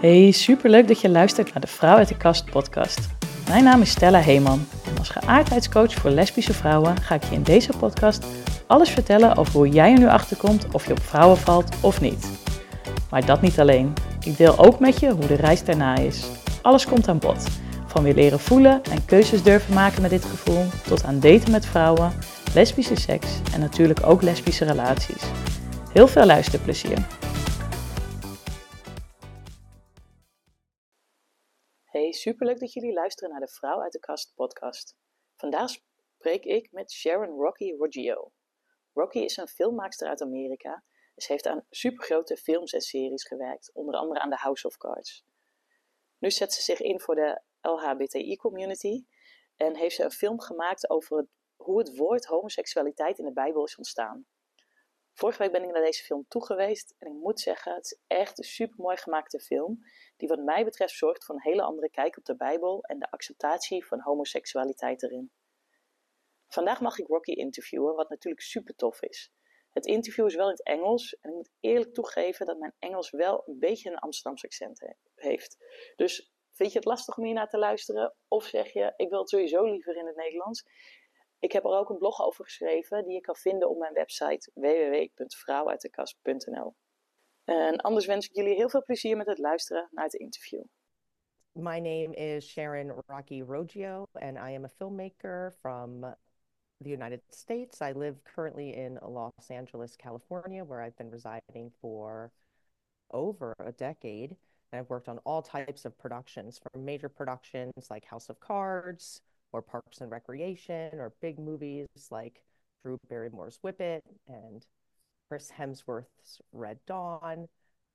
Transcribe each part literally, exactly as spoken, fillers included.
Hey, superleuk dat je luistert naar de Vrouw uit de Kast podcast. Mijn naam is Stella Heeman en als geaardheidscoach voor lesbische vrouwen ga ik je in deze podcast alles vertellen over hoe jij er nu achter komt of je op vrouwen valt of niet. Maar dat niet alleen. Ik deel ook met je hoe de reis daarna is. Alles komt aan bod. Van weer leren voelen en keuzes durven maken met dit gevoel, tot aan daten met vrouwen, lesbische seks en natuurlijk ook lesbische relaties. Heel veel luisterplezier. Hey, superleuk dat jullie luisteren naar de Vrouw uit de Kast podcast. Vandaag spreek ik met Sharon Rocky Roggio. Rocky is een filmmaakster uit Amerika. Ze heeft aan supergrote films en series gewerkt, onder andere aan The House of Cards. Nu zet ze zich in voor de L H B T I-community en heeft ze een film gemaakt over het, hoe het woord homoseksualiteit in de Bijbel is ontstaan. Vorige week ben ik naar deze film toegeweest en ik moet zeggen, het is echt een super mooi gemaakte film die wat mij betreft zorgt voor een hele andere kijk op de Bijbel en de acceptatie van homoseksualiteit erin. Vandaag mag ik Rocky interviewen, wat natuurlijk super tof is. Het interview is wel in het Engels en ik moet eerlijk toegeven dat mijn Engels wel een beetje een Amsterdamse accent he- heeft. Dus vind je het lastig om hier naar te luisteren of zeg je, ik wil het sowieso liever in het Nederlands? Ik heb er ook een blog over geschreven die je kan vinden op mijn website w w w punt vrouwuitdekast punt n l. En anders wens ik jullie heel veel plezier met het luisteren naar het interview. My name is Sharon Rocky Roggio, and I am a filmmaker from the United States. I live currently in Los Angeles, California, where I've been residing for over a decade. And I've worked on all types of productions, from major productions like House of Cards, or Parks and Recreation, or big movies like Drew Barrymore's Whip It, and Chris Hemsworth's Red Dawn.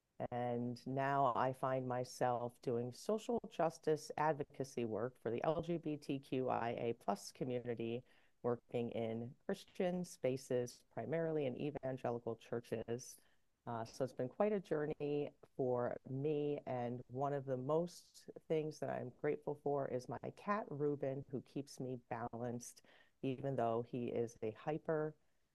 And now I find myself doing social justice advocacy work for the L G B T Q I A plus community, working in Christian spaces, primarily in evangelical churches. Uh, so it's been quite a journey for me. And one of the most things that I'm grateful for is my cat, Ruben, who keeps me balanced, even though he is a hyper,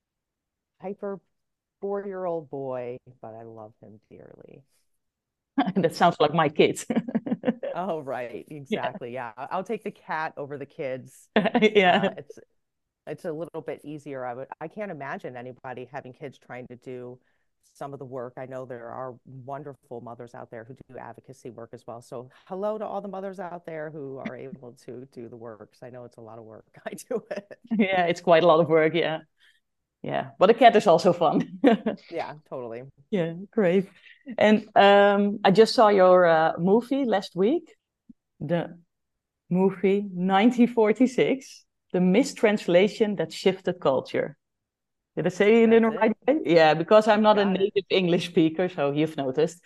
hyper four-year-old boy, but I love him dearly. That sounds like my kid. Oh, right. Exactly. Yeah. I'll take the cat over the kids. Yeah. Uh, it's it's a little bit easier. I would I can't imagine anybody having kids trying to do some of the work. I know there are wonderful mothers out there who do advocacy work as well. So hello to all the mothers out there who are able to do the work, because I know it's a lot of work. I do it. Yeah, it's quite a lot of work, yeah. Yeah, but a cat is also fun. Yeah, totally. Yeah, great. And um, I just saw your uh, movie last week, the movie nineteen forty-six, The Mistranslation That Shifted Culture. Did I say it in the That's right it. way? Yeah, because I'm You not a got it. native English speaker, so you've noticed.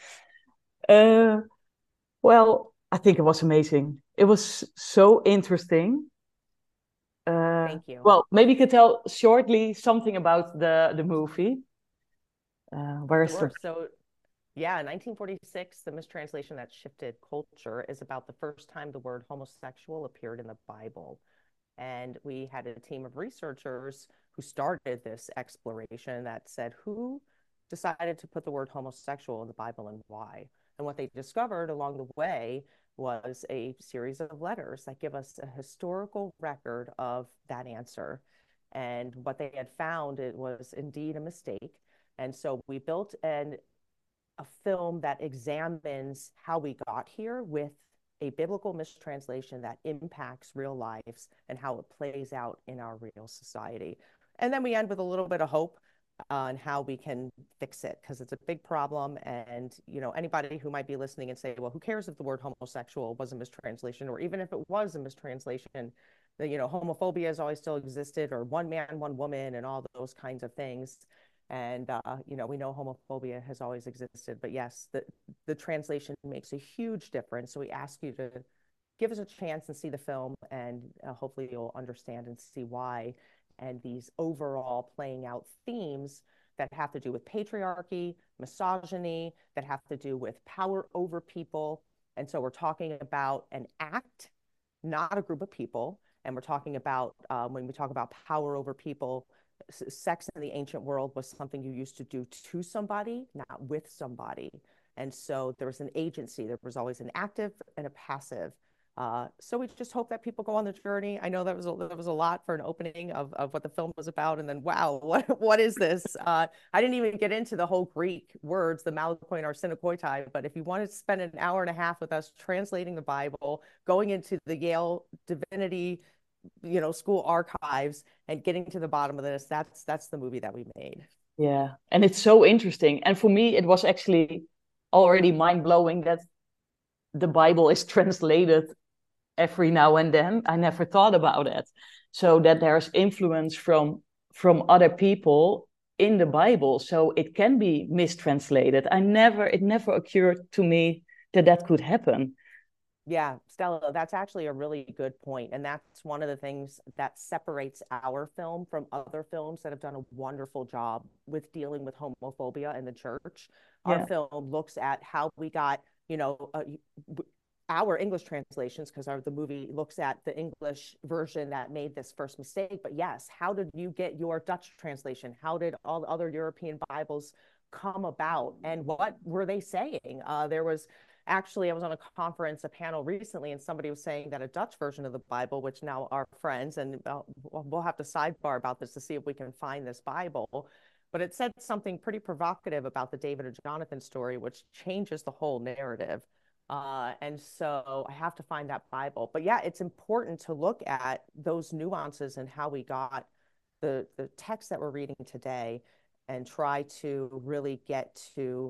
Uh, well, I think it was amazing. It was so interesting. Uh, Thank you. well, maybe you could tell shortly something about the, the movie. Uh, where's the Sure. So yeah, nineteen forty-six, The Mistranslation That Shifted Culture is about the first time the word homosexual appeared in the Bible. And we had a team of researchers who started this exploration that said, who decided to put the word homosexual in the Bible and why? And what they discovered along the way was a series of letters that give us a historical record of that answer. And what they had found, it was indeed a mistake. And so we built an a film that examines how we got here with a biblical mistranslation that impacts real lives and how it plays out in our real society. And then we end with a little bit of hope on how we can fix it, because it's a big problem. And, you know, anybody who might be listening and say, well, who cares if the word homosexual was a mistranslation, or even if it was a mistranslation, that, you know, homophobia has always still existed, or one man, one woman, and all those kinds of things. And, uh, you know, we know homophobia has always existed, but yes, the, the translation makes a huge difference. So we ask you to give us a chance and see the film, and uh, hopefully you'll understand and see why. And these overall playing out themes that have to do with patriarchy, misogyny, that have to do with power over people. And so we're talking about an act, not a group of people. And we're talking about, um, when we talk about power over people, sex in the ancient world was something you used to do to somebody, not with somebody. And so there was an agency, there was always an active and a passive. Uh, so we just hope that people go on the journey. I know that was a, that was a lot for an opening of, of what the film was about. And then, wow, what what is this? Uh, I didn't even get into the whole Greek words, the Malakoi and Arsenokoitai. But if you wanted to spend an hour and a half with us translating the Bible, going into the Yale Divinity, you know, school archives and getting to the bottom of this, that's that's the movie that we made. Yeah, and it's so interesting. And for me, it was actually already mind-blowing that the Bible is translated every now and then. I never thought about it. So that there's influence from from other people in the Bible, so it can be mistranslated. I never, it never occurred to me that that could happen. Yeah, Stella, that's actually a really good point. And that's one of the things that separates our film from other films that have done a wonderful job with dealing with homophobia in the church. Our Yeah. film looks at how we got, you know, uh, our English translations, because the movie looks at the English version that made this first mistake. But yes, how did you get your Dutch translation? How did all the other European Bibles come about? And what were they saying? Uh, there was actually, I was on a conference, a panel recently, and somebody was saying that a Dutch version of the Bible, which now our friends, and we'll have to sidebar about this to see if we can find this Bible, but it said something pretty provocative about the David and Jonathan story, which changes the whole narrative. Uh, and so I have to find that Bible. But yeah, it's important to look at those nuances and how we got the, the text that we're reading today and try to really get to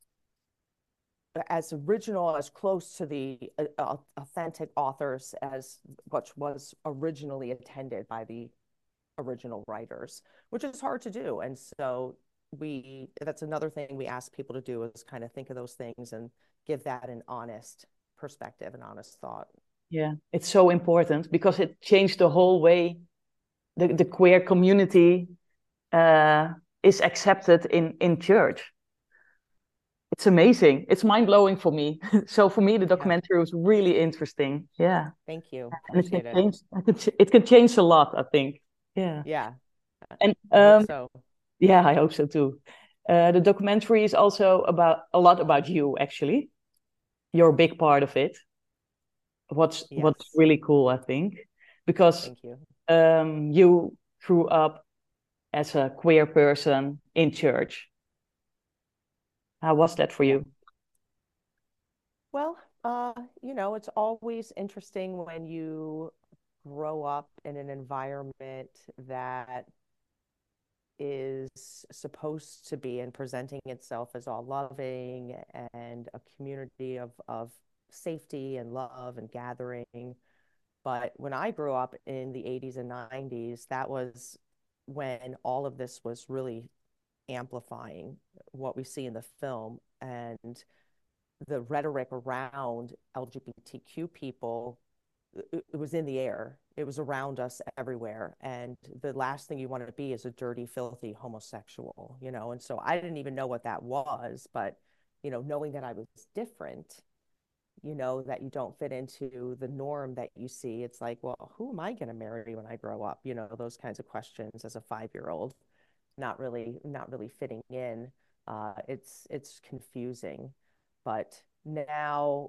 as original, as close to the uh, authentic authors as what was originally intended by the original writers, which is hard to do. And so we, that's another thing we ask people to do, is kind of think of those things and give that an honest perspective and honest thought. Yeah, it's so important because it changed the whole way the, the queer community uh, is accepted in, in church. It's amazing. It's mind-blowing for me. So for me, the documentary yeah. was really interesting. Yeah. Thank you. And it can, it. change, it, can, it can change a lot, I think. Yeah. Yeah. And um, I hope so. Yeah, I hope so too. Uh, the documentary is also about a lot about you, actually. You're a big part of it. What's yes. what's really cool, I think, because Thank you. Um, you grew up as a queer person in church. How was that for you? Well, uh, you know, it's always interesting when you grow up in an environment that is supposed to be and presenting itself as all loving and a community of, of safety and love and gathering. But when I grew up in the eighties and nineties, that was when all of this was really amplifying what we see in the film. And the rhetoric around L G B T Q people, it was in the air. It was around us everywhere. And the last thing you want to be is a dirty, filthy homosexual, you know? And so I didn't even know what that was, but, you know, knowing that I was different, you know, that you don't fit into the norm that you see, it's like, well, who am I going to marry when I grow up? You know, those kinds of questions as a five-year-old, not really, not really fitting in. Uh, it's, it's confusing. But now,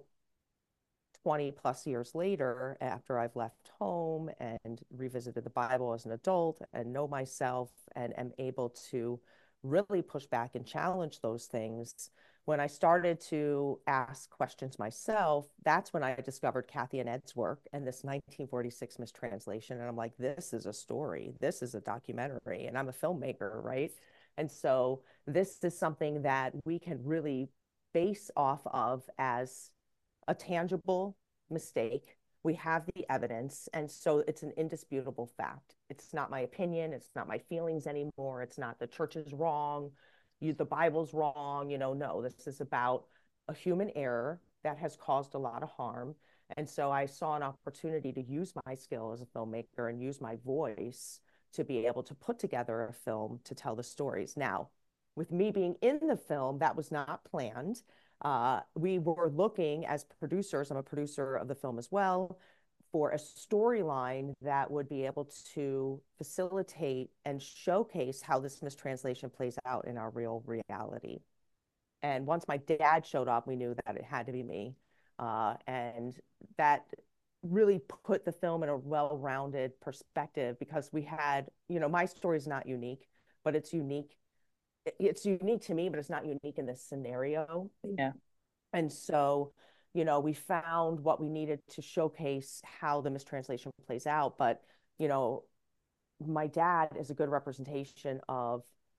twenty plus years later, after I've left home and revisited the Bible as an adult and know myself and am able to really push back and challenge those things, when I started to ask questions myself, that's when I discovered Kathy and Ed's work and this nineteen forty-six mistranslation. And I'm like, this is a story. This is a documentary. And I'm a filmmaker, right? And so this is something that we can really base off of as a tangible mistake. We have the evidence. And so it's an indisputable fact. It's not my opinion. It's not my feelings anymore. It's not the church is wrong. You, the Bible's wrong. You know, no, this is about a human error that has caused a lot of harm. And so I saw an opportunity to use my skill as a filmmaker and use my voice to be able to put together a film to tell the stories. Now, with me being in the film, that was not planned. Uh, we were looking as producers, I'm a producer of the film as well, for a storyline that would be able to facilitate and showcase how this mistranslation plays out in our real reality. and once my dad showed up, we knew that it had to be me. Uh, and that really put the film in a well-rounded perspective, because we had, you know, my story is not unique, but it's unique. It's unique to me, but it's not unique in this scenario. Yeah. And so, you know, we found what we needed to showcase how the mistranslation plays out. But, you know, my dad is a good representation of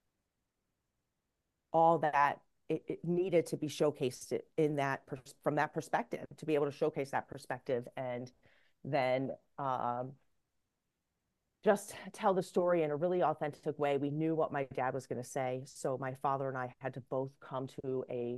all that it, it needed to be showcased in that from that perspective, to be able to showcase that perspective, and then um, just tell the story in a really authentic way. We knew what my dad was going to say, so my father and I had to both come to a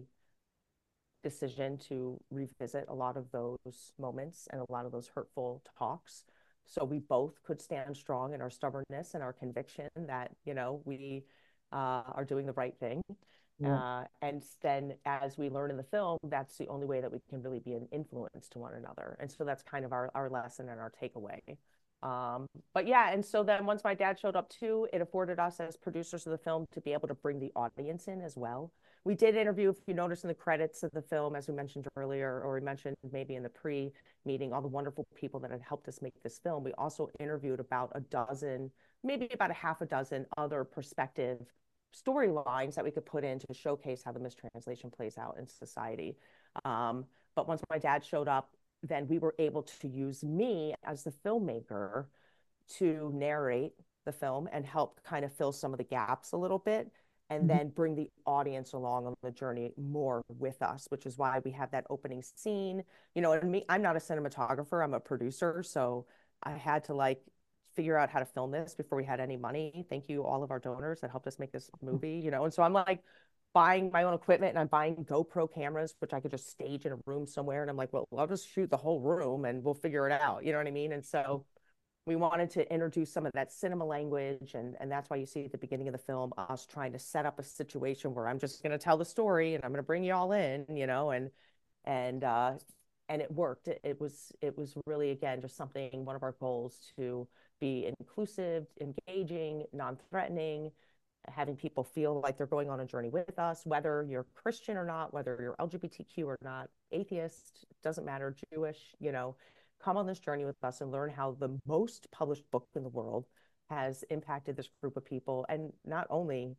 decision to revisit a lot of those moments and a lot of those hurtful talks, so we both could stand strong in our stubbornness and our conviction that, you know, we uh, are doing the right thing. Yeah. Uh, and then as we learn in the film, that's the only way that we can really be an influence to one another. And so that's kind of our, our lesson and our takeaway. Um, but yeah, and so then once my dad showed up too, it afforded us as producers of the film to be able to bring the audience in as well. We did interview, if you notice in the credits of the film, as we mentioned earlier, or we mentioned maybe in the pre-meeting, all the wonderful people that had helped us make this film. We also interviewed about a dozen, maybe about a half a dozen other perspective storylines that we could put in to showcase how the mistranslation plays out in society. Um, but once my dad showed up, then we were able to use me as the filmmaker to narrate the film and help kind of fill some of the gaps a little bit, and mm-hmm. then bring the audience along on the journey more with us, which is why we have that opening scene. You know, and me, I'm not a cinematographer, I'm a producer, so I had to like figure out how to film this before we had any money. Thank you, all of our donors that helped us make this movie, you know. And so I'm like buying my own equipment, and I'm buying GoPro cameras, which I could just stage in a room somewhere. And I'm like, well, I'll just shoot the whole room and we'll figure it out. You know what I mean? And so we wanted to introduce some of that cinema language. And, and that's why you see at the beginning of the film, us trying to set up a situation where I'm just going to tell the story and I'm going to bring you all in, you know, and, and, uh, and it worked. It, it was, it was really, again, just something, one of our goals, to be inclusive, engaging, non-threatening, having people feel like they're going on a journey with us, whether you're Christian or not, whether you're L G B T Q or not, atheist, doesn't matter, Jewish, you know, come on this journey with us and learn how the most published book in the world has impacted this group of people. And not only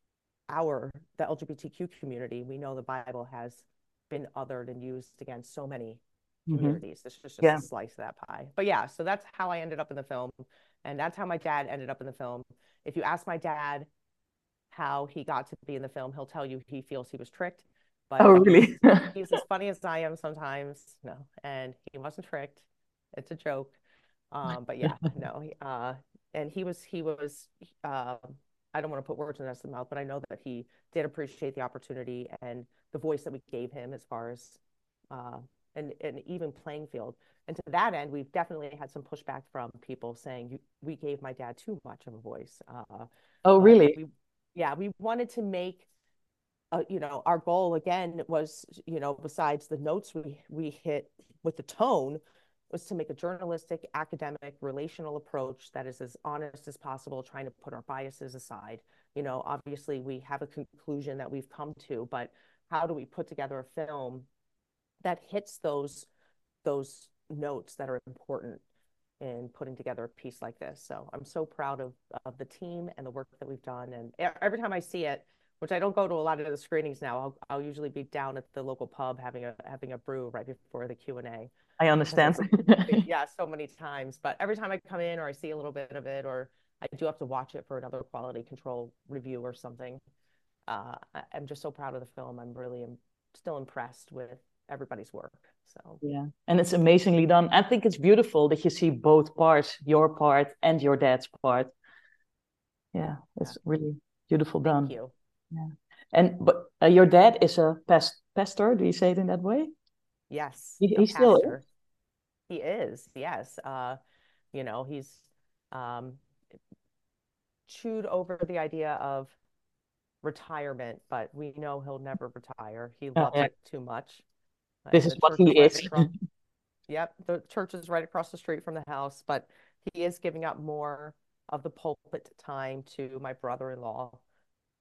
our, the L G B T Q community, we know the Bible has been othered and used against so many communities. Mm-hmm. This is just yeah. a slice of that pie. But yeah, so that's how I ended up in the film. And that's how my dad ended up in the film. If you ask my dad how he got to be in the film, he'll tell you he feels he was tricked. But oh, really? He's as funny as I am sometimes. No, and he wasn't tricked. It's a joke. Um, but yeah, no. Uh, and he was, he was, uh, I don't want to put words in his mouth, but I know that he did appreciate the opportunity and the voice that we gave him, as far as uh, an, an even playing field. And to that end, we've definitely had some pushback from people saying you, we gave my dad too much of a voice. Uh, oh, really? We, yeah, we wanted to make, uh, you know, our goal again was, you know, besides the notes we we hit with the tone, was to make a journalistic, academic, relational approach that is as honest as possible, trying to put our biases aside. You know, obviously we have a conclusion that we've come to, but how do we put together a film that hits those those notes that are important in putting together a piece like this? So I'm so proud of, of the team and the work that we've done. And every time I see it, which I don't go to a lot of the screenings now, I'll, I'll usually be down at the local pub having a having a brew right before the Q and A. I understand. Yeah, so many times. But every time I come in or I see a little bit of it, or I do have to watch it for another quality control review or something, uh, I'm just so proud of the film. I'm really am still impressed with everybody's work. So yeah, and it's amazingly done. I think it's beautiful that you see both parts, your part and your dad's part. Yeah, it's yeah. really beautiful done. Thank you. Yeah, and but uh, your dad is a past pastor. Do you say it in that way? Yes, he, he still is. He is. Yes, uh, you know, he's um, chewed over the idea of retirement, but we know he'll never retire. He loves oh, yeah. it too much. This is what he is. Right yep, the church is right across the street from the house, but he is giving up more of the pulpit time to my brother-in-law,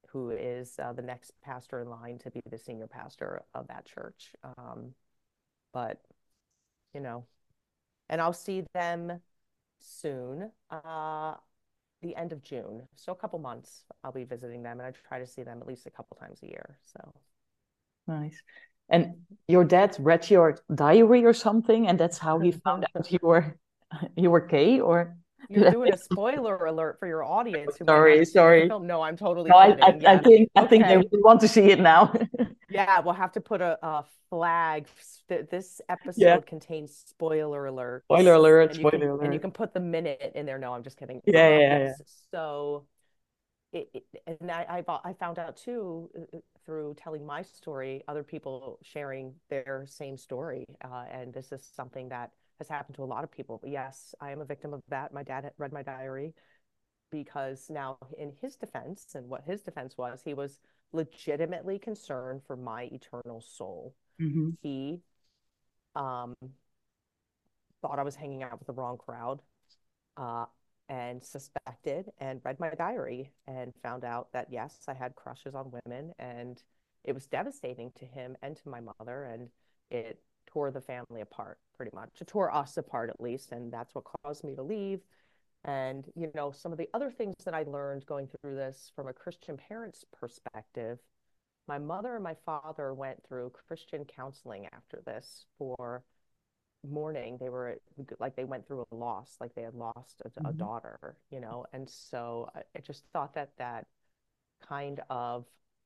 who is uh, the next pastor in line to be the senior pastor of that church. Um, but, you know, and I'll see them soon, uh, the end of June. So a couple months, I'll be visiting them, and I try to see them at least a couple times a year. So nice. And your dad read your diary or something, and that's how he found out you were you were gay, or you're doing a spoiler alert for your audience who might sorry, not have seen the sorry. film. No, I'm totally No, I, I, kidding. I Yeah. think I think they Okay. really want to see it now. Yeah, we'll have to put a, a flag. Th- This Yeah. episode contains spoiler alerts, Spoiler alert, and you can spoiler and you alert. can put the minute in there. No, I'm just kidding. Yeah, Um, yeah, yeah. yes. So it, it and I I fo- I found out too uh, uh, through telling my story, other people sharing their same story, uh, and this is something that has happened to a lot of people. But yes, I am a victim of that. My dad had read my diary because now in his defense, and what his defense was, he was legitimately concerned for my eternal soul. Mm-hmm. He um, thought I was hanging out with the wrong crowd, uh, and suspected and read my diary and found out that yes, I had crushes on women, and it was devastating to him and to my mother, and it tore the family apart pretty much. It tore us apart at least, and that's what caused me to leave. And, you know, some of the other things that I learned going through this from a Christian parent's perspective, my mother and my father went through Christian counseling after this for mourning. They were like, they went through a loss, like they had lost a, a Mm-hmm. daughter, you know? And so I, I just thought that that kind of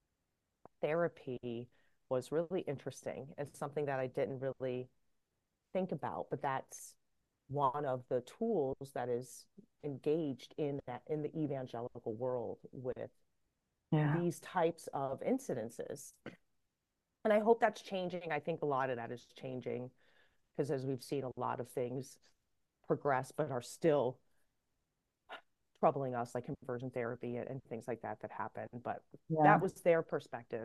therapy was really interesting. It's something that I didn't really think about, but that's one of the tools that is engaged in that in the evangelical world with Yeah. these types of incidences. And I hope that's changing. I think a lot of that is changing because as we've seen a lot of things progress but are still troubling us, like conversion therapy and, and things like that that happen. But Yeah. that was their perspective,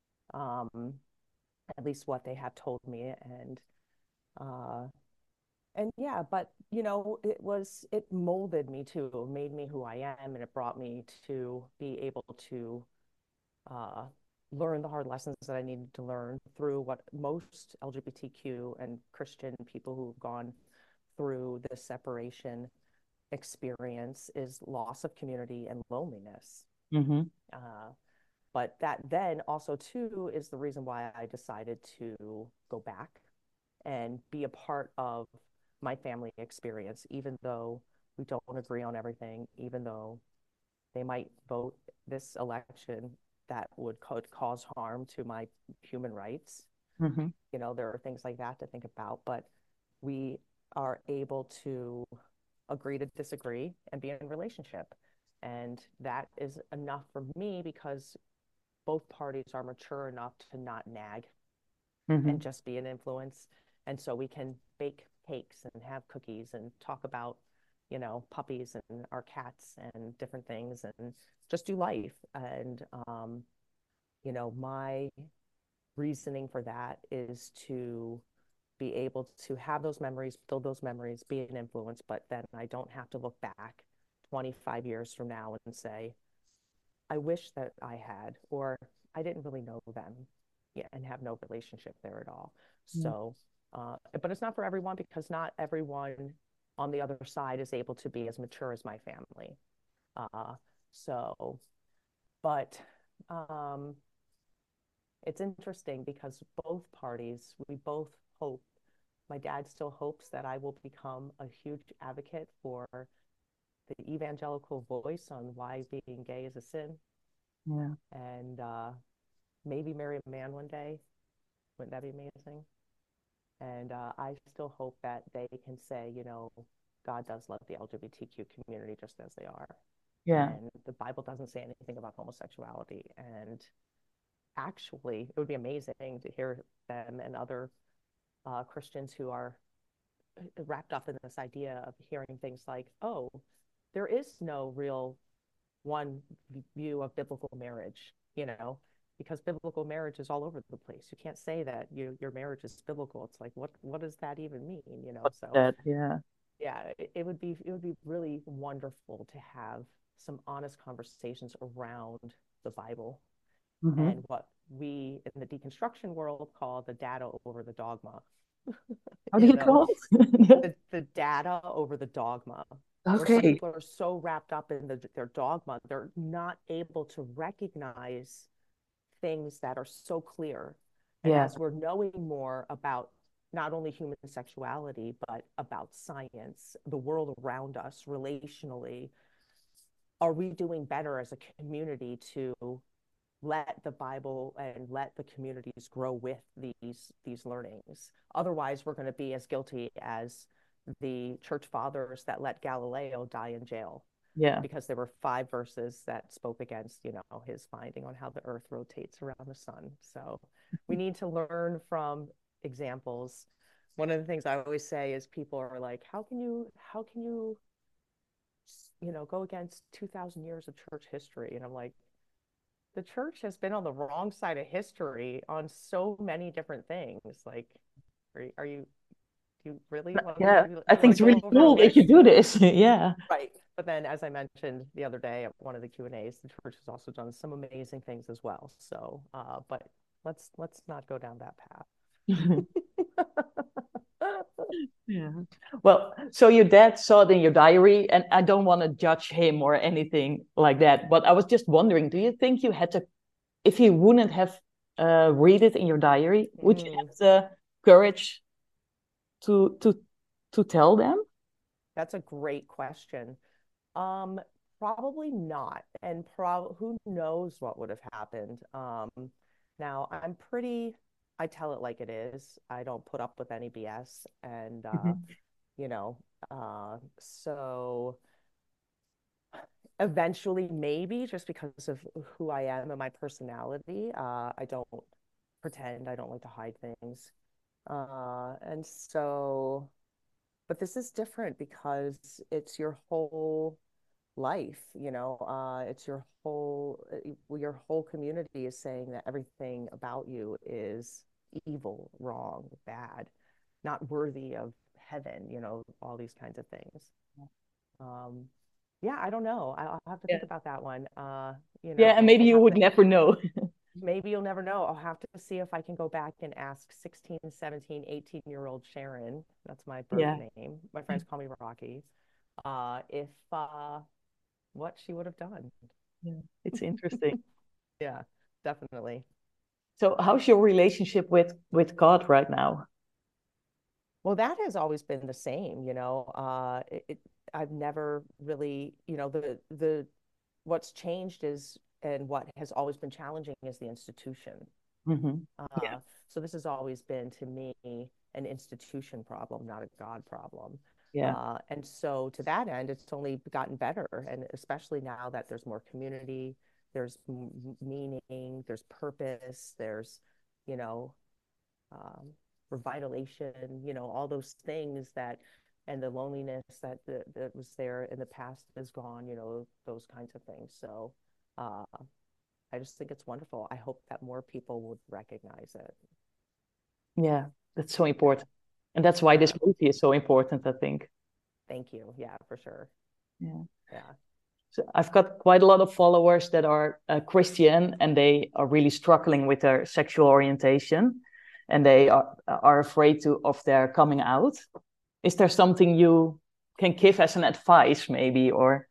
um, at least what they have told me. And uh, and yeah, but you know, it was it molded me too, made me who I am, and it brought me to be able to uh, learn the hard lessons that I needed to learn through what most L G B T Q and Christian people who've gone through this separation experience is loss of community and loneliness. Mm-hmm. Uh, but that then also too is the reason why I decided to go back and be a part of my family experience, even though we don't agree on everything, even though they might vote this election that would could cause harm to my human rights. Mm-hmm. You know, there are things like that to think about, but we are able to agree to disagree and be in a relationship. And that is enough for me because both parties are mature enough to not nag Mm-hmm. and just be an influence. And so we can bake cakes and have cookies and talk about, you know, puppies and our cats and different things and just do life. And, um, you know, my reasoning for that is to be able to have those memories, build those memories, be an influence, but then I don't have to look back twenty-five years from now and say, I wish that I had, or I didn't really know them, yeah, and have no relationship there at all. Yeah. So, uh, but it's not for everyone because not everyone on the other side is able to be as mature as my family. Uh, so, but um, it's interesting because both parties, we both hope, my dad still hopes that I will become a huge advocate for the evangelical voice on why being gay is a sin. Yeah. And uh, maybe marry a man one day. Wouldn't that be amazing? And uh, I still hope that they can say, you know, God does love the L G B T Q community just as they are. Yeah. And the Bible doesn't say anything about homosexuality. And actually, it would be amazing to hear them and other uh, Christians who are wrapped up in this idea of hearing things like, oh, there is no real one view of biblical marriage, you know, because biblical marriage is all over the place. You can't say that you, your marriage is biblical. It's like, what, what does that even mean? You know, so That, yeah. yeah, it, it would be, it would be really wonderful to have some honest conversations around the Bible Mm-hmm. and what we in the deconstruction world call the data over the dogma. How do You you know, call it? the, the data over the dogma, where some Okay. people are so wrapped up in the, their dogma, they're not able to recognize things that are so clear. And Yeah. as we're knowing more about not only human sexuality, but about science, the world around us, relationally, are we doing better as a community to let the Bible and let the communities grow with these these learnings? Otherwise, we're going to be as guilty as the church fathers that let Galileo die in jail Yeah. because there were five verses that spoke against, you know, his finding on how the earth rotates around the sun. So we need to learn from examples. One of the things I always say is people are like, how can you, how can you, you know, go against two thousand years of church history? And I'm like, the church has been on the wrong side of history on so many different things. Like, are, are you, do you really want, Yeah. do you, I do you think want it's to go really over a cool that you list? do this. Yeah. Right. But then, as I mentioned the other day at one of the Q and A's, the church has also done some amazing things as well. So, uh, but let's let's not go down that path. Yeah. Well, so your dad saw it in your diary, and I don't want to judge him or anything like that, but I was just wondering, do you think you had to, if you wouldn't have uh, read it in your diary, would you Mm, have the courage to to to tell them? that's a great question. Um, Probably not. And prob who knows what would have happened. Um, now I'm pretty, I tell it like it is. I don't put up with any B S. And uh, Mhm. you know, uh, so eventually maybe just because of who I am and my personality, uh, I don't pretend, I don't like to hide things. Uh, and so, but this is different because it's your whole life, you know, uh, it's your whole, uh, your whole community is saying that everything about you is evil, wrong, bad, not worthy of heaven, you know, all these kinds of things. Um, yeah, I don't know. I- will have to think Yeah. about that one. Uh, you Yeah, know, and maybe I'll you have would to, never know. maybe you'll never know. I'll have to see if I can go back and ask sixteen, seventeen, eighteen year old Sharon, that's my birth Yeah. name. My friends call me Rocky. Uh, if, uh, what she would have done. Yeah. It's interesting. Yeah, definitely. So, how's your relationship with with God right now? Well, that has always been the same, you know. Uh, it, it, I've never really, you know, the the what's changed is, and what has always been challenging is the institution. Hmm. Yeah. Uh, so this has always been to me an institution problem, not a God problem. Yeah. Uh, and so to that end, it's only gotten better, and especially now that there's more community, there's meaning, there's purpose, there's, you know, um, revitalization, you know, all those things that, and the loneliness that, that that was there in the past is gone, you know, those kinds of things. So uh, I just think it's wonderful. I hope that more people would recognize it. Yeah. That's so Yeah, important. And that's why this yeah. movie is so important, I think. Thank you. Yeah, for sure. Yeah. Yeah. So I've got quite a lot of followers that are uh, Christian, and they are really struggling with their sexual orientation, and they are are afraid to of their coming out. Is there something you can give as an advice, maybe, or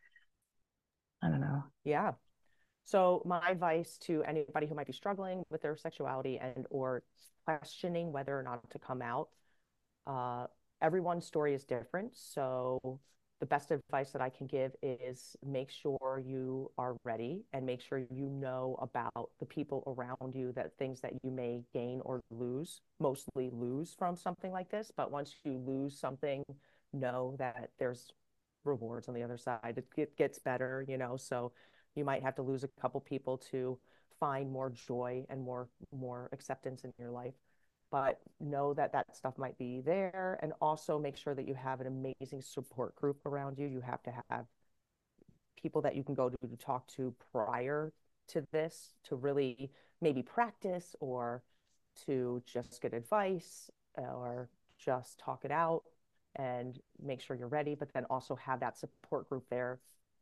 I don't know? Yeah. So my advice to anybody who might be struggling with their sexuality and or questioning whether or not to come out, uh, everyone's story is different. So the best advice that I can give is make sure you are ready and make sure you know about the people around you, that things that you may gain or lose, mostly lose from something like this. But once you lose something, know that there's rewards on the other side. It gets better, you know, so you might have to lose a couple people to find more joy and more more acceptance in your life, but know that that stuff might be there, and also make sure that you have an amazing support group around you. You have to have people that you can go to to talk to prior to this, to really maybe practice or to just get advice or just talk it out and make sure you're ready, but then also have that support group there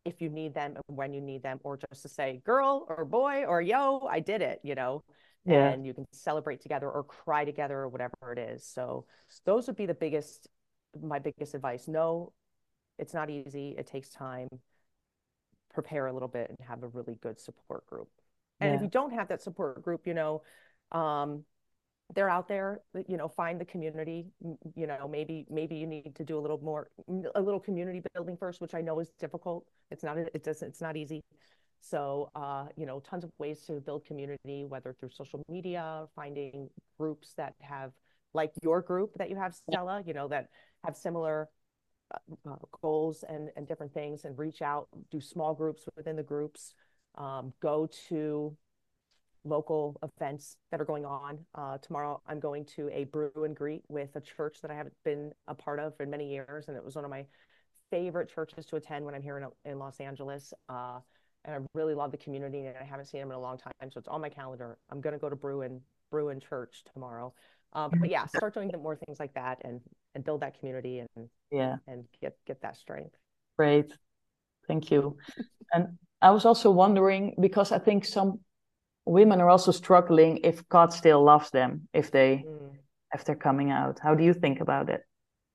if you need them and when you need them, or just to say, girl or boy or yo, I did it, you know, Yeah. and you can celebrate together or cry together or whatever it is. So those would be the biggest, my biggest advice. No, it's not easy. It takes time. Prepare a little bit and have a really good support group. And Yeah. if you don't have that support group, you know, um, they're out there, you know, find the community, you know, maybe, maybe you need to do a little more, a little community building first, which I know is difficult. It's not, it doesn't, it's not easy. So, uh, you know, tons of ways to build community, whether through social media, finding groups that have, like your group that you have, Stella, you know, that have similar uh, goals and, and different things, and reach out, do small groups within the groups, um, go to local events that are going on. Uh, tomorrow, I'm going to a brew and greet with a church that I haven't been a part of in many years, and it was one of my favorite churches to attend when I'm here in, in Los Angeles. Uh, and I really love the community, and I haven't seen them in a long time, so it's on my calendar. I'm going to go to brew and brew and church tomorrow. Um, but yeah, start doing more things like that, and and build that community, and Yeah. and get get that strength. Great. Thank you. And I was also wondering, because I think some women are also struggling if God still loves them, if they Mm. if they're coming out. How do you think about it?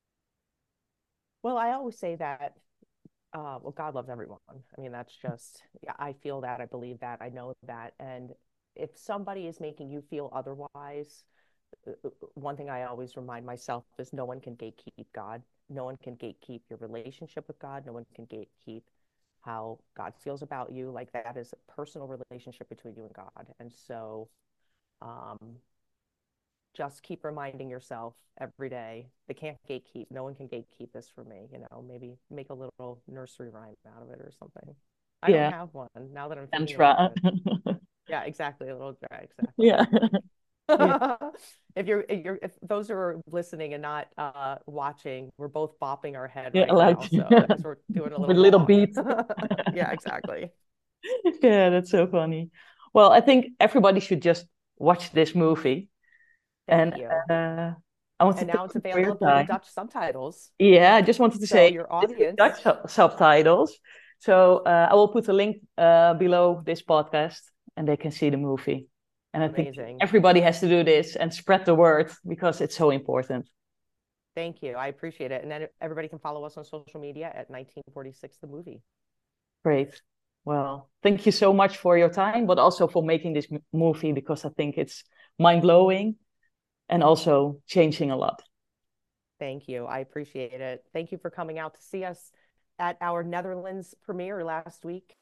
Well, I always say that, uh, well, God loves everyone. I mean, that's just, yeah, I feel that, I believe that, I know that. And if somebody is making you feel otherwise, one thing I always remind myself is no one can gatekeep God. No one can gatekeep your relationship with God. No one can gatekeep how God feels about you. Like, that is a personal relationship between you and God. And so, um, just keep reminding yourself every day, they can't gatekeep. No one can gatekeep this for me. You know, maybe make a little nursery rhyme out of it or something. I don't Yeah. have one now that I'm And thinking try. about it. Yeah, exactly. A little dry. Exactly. Yeah. Yeah. If you're, if you're, if those who are listening and not uh, watching, we're both bopping our head Yeah, right like now. So because we're doing a with little little walk. beats. Yeah, exactly. Yeah, that's so funny. Well, I think everybody should just watch this movie. Thank And you. uh, I want to And thank now it's you for your available with time. Dutch subtitles. Yeah, I just wanted to So say your this is audience, Dutch sub- subtitles. So uh, I will put a link uh, below this podcast, and they can see the movie. And I think amazing. everybody has to do this and spread the word, because it's so important. Thank you. I appreciate it. And then everybody can follow us on social media at nineteen forty-six The Movie. Great. Well, thank you so much for your time, but also for making this m- movie, because I think it's mind-blowing and also changing a lot. Thank you. I appreciate it. Thank you for coming out to see us at our Netherlands premiere last week.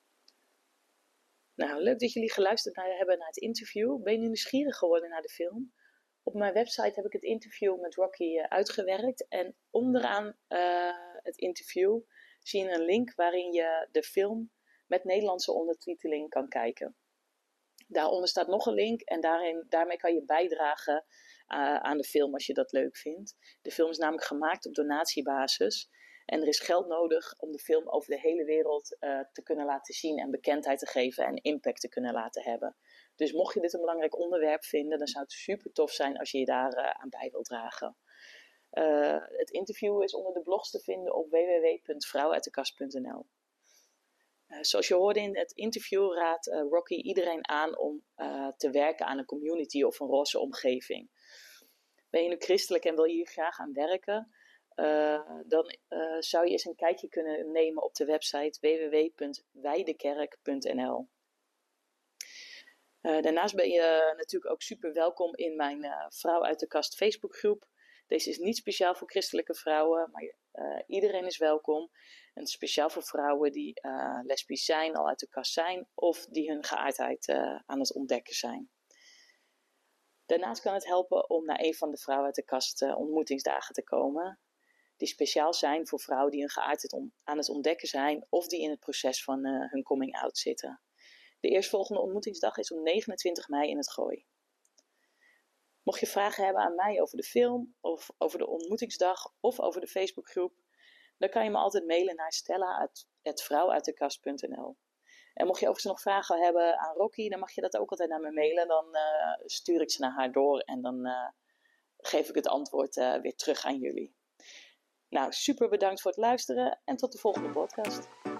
Nou, leuk dat jullie geluisterd naar, hebben naar het interview. Ben je nieuwsgierig geworden naar de film? Op mijn website heb ik het interview met Rocky uh, uitgewerkt. En onderaan uh, het interview zie je een link waarin je de film met Nederlandse ondertiteling kan kijken. Daaronder staat nog een link en daarin, daarmee kan je bijdragen uh, aan de film als je dat leuk vindt. De film is namelijk gemaakt op donatiebasis. En er is geld nodig om de film over de hele wereld uh, te kunnen laten zien en bekendheid te geven en impact te kunnen laten hebben. Dus mocht je dit een belangrijk onderwerp vinden, dan zou het super tof zijn als je je daar uh, aan bij wilt dragen. Uh, het interview is onder de blogs te vinden op w w w punt vrouw uit de kast punt n l. Uh, zoals je hoorde in het interview raadt uh, Rocky iedereen aan om uh, te werken aan een community of een roze omgeving. Ben je nu christelijk en wil je hier graag aan werken? Uh, dan uh, zou je eens een kijkje kunnen nemen op de website w w w punt weidekerk punt n l. Uh, daarnaast ben je natuurlijk ook super welkom in mijn uh, Vrouw uit de Kast Facebookgroep. Deze is niet speciaal voor christelijke vrouwen, maar uh, iedereen is welkom. En speciaal voor vrouwen die uh, lesbisch zijn, al uit de kast zijn, of die hun geaardheid uh, aan het ontdekken zijn. Daarnaast kan het helpen om naar een van de Vrouw uit de Kast uh, ontmoetingsdagen te komen. Die speciaal zijn voor vrouwen die hun geaardheid on- aan het ontdekken zijn, of die in het proces van uh, hun coming out zitten. De eerstvolgende ontmoetingsdag is op negenentwintig mei in het Gooi. Mocht je vragen hebben aan mij over de film, of over de ontmoetingsdag, of over de Facebookgroep, dan kan je me altijd mailen naar stella at vrouw uit de kast punt n l. En mocht je overigens nog vragen hebben aan Rocky, dan mag je dat ook altijd naar me mailen. Dan uh, stuur ik ze naar haar door en dan uh, geef ik het antwoord uh, weer terug aan jullie. Nou, super bedankt voor het luisteren en tot de volgende podcast.